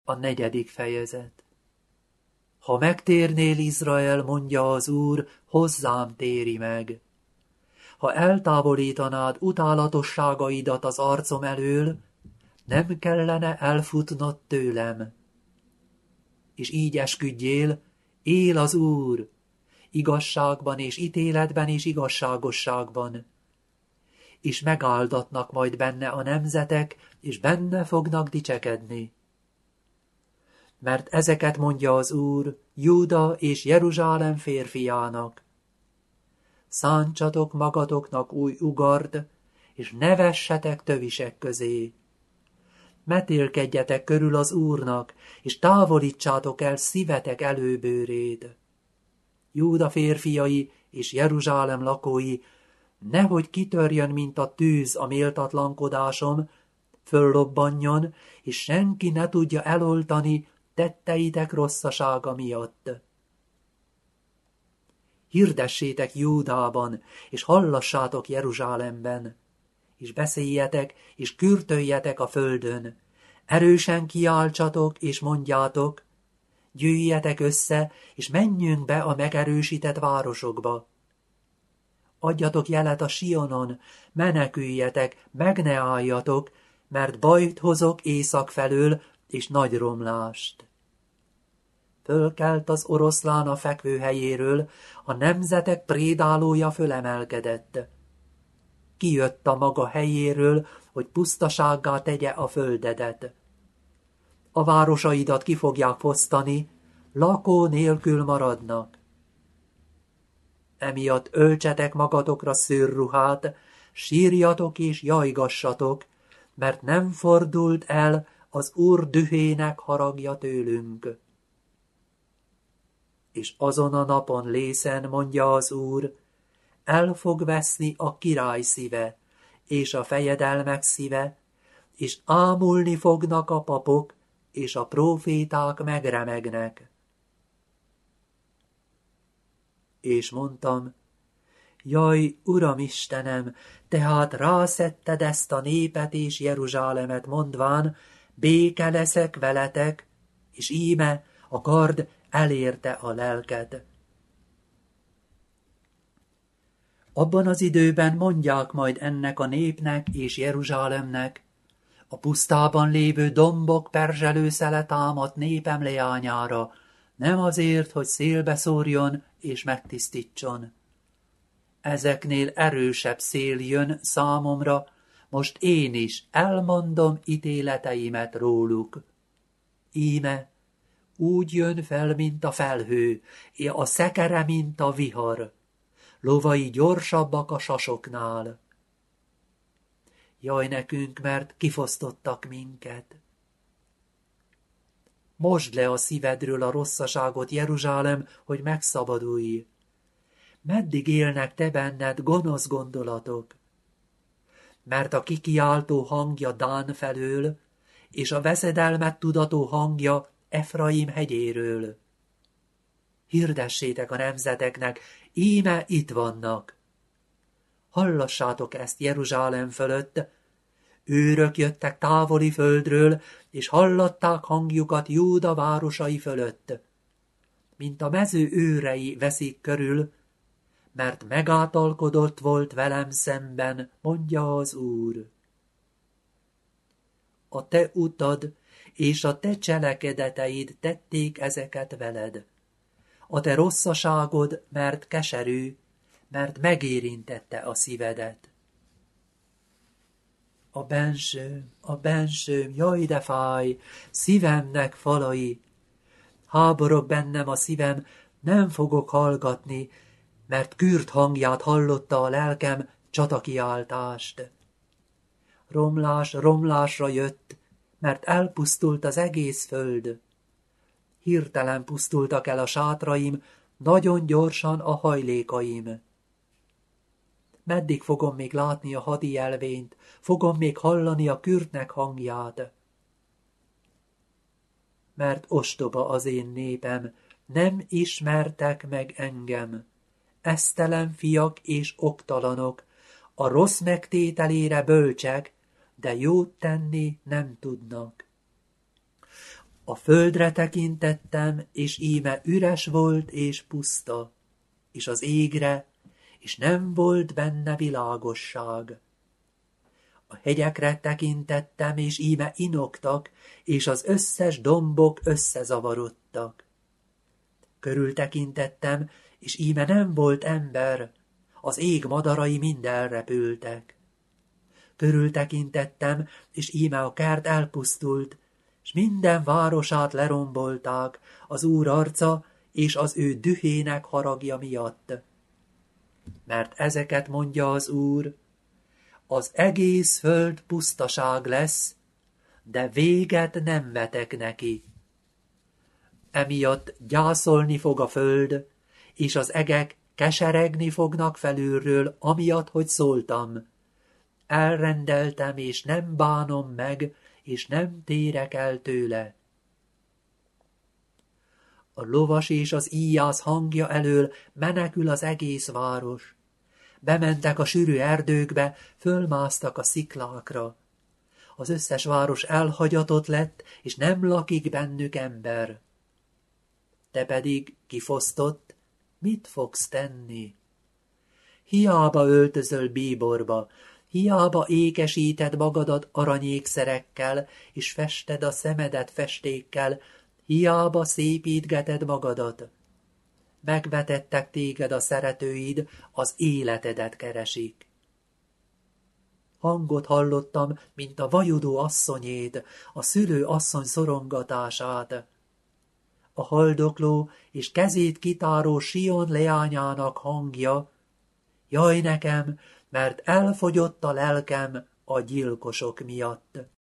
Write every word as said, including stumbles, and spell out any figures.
A negyedik fejezet. Ha megtérnél, Izrael, mondja az Úr, hozzám téri meg. Ha eltávolítanád utálatosságaidat az arcom elől, nem kellene elfutnod tőlem. És így esküdjél, él az Úr, igazságban és ítéletben és igazságosságban. És megáldatnak majd benne a nemzetek, és benne fognak dicsekedni. Mert ezeket mondja az Úr Júda és Jeruzsálem férfiának. Szántsatok magatoknak új ugart, és ne vessetek tövisek közé. Metélkedjetek körül az Úrnak, és távolítsátok el szívetek előbőrét. Júda férfiai és Jeruzsálem lakói, nehogy kitörjön, mint a tűz a méltatlankodásom, föllobbanjon, és senki ne tudja eloltani tetteitek rosszasága miatt. Hirdessétek Júdában, és hallassátok Jeruzsálemben, és beszéljetek, és kürtöljetek a földön, erősen kiáltsatok, és mondjátok, gyűjjetek össze, és menjünk be a megerősített városokba. Adjatok jelet a Sionon, meneküljetek, meg ne álljatok, mert bajt hozok észak felől, és nagy romlást. Fölkelt az oroszlán a fekvőhelyéről, a nemzetek prédálója fölemelkedett. Kijött a maga helyéről, hogy pusztasággá tegye a földedet. A városaidat ki fogják fosztani, lakó nélkül maradnak. Emiatt öltsetek magatokra szőrruhát, sírjatok és jajgassatok, mert nem fordult el az Úr dühének haragja tőlünk. És azon a napon lészen, mondja az Úr, el fog veszni a király szíve, és a fejedelmek szíve, és ámulni fognak a papok, és a próféták megremegnek. És mondtam, jaj, Uram Istenem, tehát rászetted ezt a népet és Jeruzsálemet, mondván, béke leszek veletek, és íme a kard elérte a lelked. Abban az időben mondják majd ennek a népnek és Jeruzsálemnek, a pusztában lévő dombok perzselőszele támadt népem leányára, nem azért, hogy szélbe szórjon és megtisztítson. Ezeknél erősebb szél jön számomra, most én is elmondom ítéleteimet róluk. Íme, úgy jön fel, mint a felhő, a szekere, mint a vihar, lovai gyorsabbak a sasoknál. Jaj nekünk, mert kifosztottak minket. Mosd le a szívedről a rosszaságot, Jeruzsálem, hogy megszabadulj. Meddig élnek te benned gonosz gondolatok? Mert a kikiáltó hangja Dán felől, és a veszedelmet tudató hangja Efraim hegyéről. Hirdessétek a nemzeteknek, íme itt vannak. Hallassátok ezt Jeruzsálem fölött, őrök jöttek távoli földről, és hallatták hangjukat Júda városai fölött. Mint a mező őrei veszik körül, mert megátalkodott volt velem szemben, mondja az Úr. A te utad és a te cselekedeteid tették ezeket veled. A te rosszaságod, mert keserű, mert megérintette a szívedet. A bensőm, a bensőm, jaj de fáj, szívemnek falai. Háborog bennem a szívem, nem fogok hallgatni, mert kürt hangját hallotta a lelkem csatakiáltást. Romlás romlásra jött, mert elpusztult az egész föld. Hirtelen pusztultak el a sátraim, nagyon gyorsan a hajlékaim. Meddig fogom még látni a hadi jelvényt, fogom még hallani a kürtnek hangját? Mert ostoba az én népem, nem ismertek meg engem. Esztelen fiak és oktalanok, a rossz megtételére bölcsek, de jót tenni nem tudnak. A földre tekintettem, és íme üres volt és puszta, és az égre, és nem volt benne világosság. A hegyekre tekintettem, és íme inoktak, és az összes dombok összezavarodtak. Körültekintettem, és íme nem volt ember, az ég madarai mind elrepültek. Körültekintettem, és íme a kert elpusztult, s minden városát lerombolták az Úr arca és az ő dühének haragja miatt. Mert ezeket mondja az Úr, az egész föld pusztaság lesz, de véget nem vetek neki. Emiatt gyászolni fog a föld, és az egek keseregni fognak felülről, amiatt, hogy szóltam. Elrendeltem, és nem bánom meg, és nem térek el tőle. A lovas és az íjász hangja elől menekül az egész város. Bementek a sűrű erdőkbe, fölmásztak a sziklákra. Az összes város elhagyatott lett, és nem lakik bennük ember. Te pedig, kifosztott, mit fogsz tenni? Hiába öltözöl bíborba, hiába ékesíted magadat aranyékszerekkel, és fested a szemedet festékkel, hiába szépítgeted magadat. Megvetettek téged a szeretőid, az életedet keresik. Hangot hallottam, mint a vajudó asszonyét, a szülő asszony szorongatását. A haldokló és kezét kitáró Sion leányának hangja, jaj nekem, mert elfogyott a lelkem a gyilkosok miatt.